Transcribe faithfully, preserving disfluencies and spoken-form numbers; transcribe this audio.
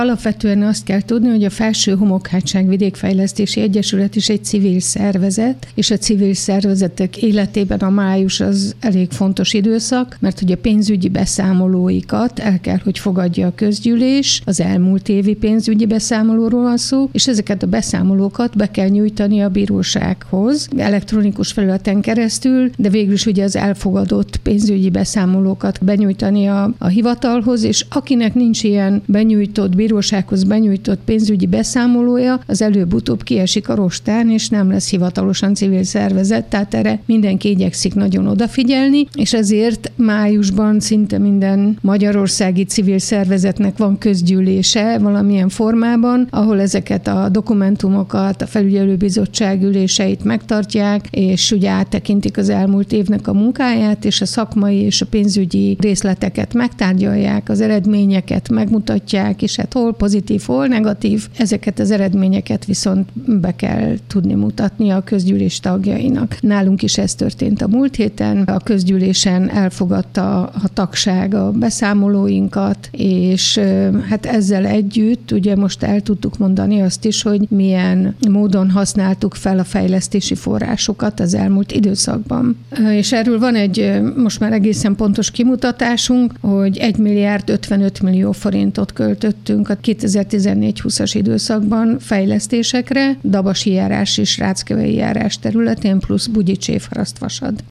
alapvetően azt kell tudni, hogy a Felső Homokhátság Vidékfejlesztési Egyesület is egy civil szervezet, és a civil szervezetek életében a május az elég fontos időszak, mert hogy a pénzügyi beszámolóikat el kell, hogy fogadja a közgyűlés, az elmúlt évi pénzügyi beszámolóról van szó, és ezeket a beszámolókat be kell nyújtani a bírósághoz elektronikus felületen keresztül, de végül is ugye az elfogadott pénzügyi beszámolókat benyújtani a, a hivatalhoz, és akinek nincs ilyen benyújtott, bírósághoz benyújtott pénzügyi beszámolója, az előbb-utóbb kiesik a rostán, és nem lesz hivatalosan civil szervezet, tehát erre mindenki igyekszik nagyon odafigyelni, és ezért májusban szinte minden magyarországi civil szervezetnek van közgyűlése valamilyen formában, ahol ezeket a dokumentumokat, a felügyelőbizottság üléseit megtartják, és ugye áttekintik az elmúlt évnek a munkáját, és a szakmai és a pénzügyi részleteket megtárgyalják, az eredményeket megmutatják, és hát hol pozitív, hol negatív, ezeket az eredményeket viszont be kell tudni mutatni a közgyűlés tagjainak. Nálunk is ez történt a múlt héten, a közgyűlésen elfogadta a tagság a beszámolóinkat, és hát ezzel együtt ugye most el tudtuk mondani azt is, hogy milyen módon használtuk fel a fejlesztési forrásokat az elmúlt időszakban. És erről van egy most már egészen pontos kimutatásunk, hogy egy milliárd ötvenöt millió forintot költöttünk a kétezer-tizennégy-húszas időszakban fejlesztésekre, Dabasi járás és Ráckevei járás területén, plusz Bugyi Csévharasztvasad.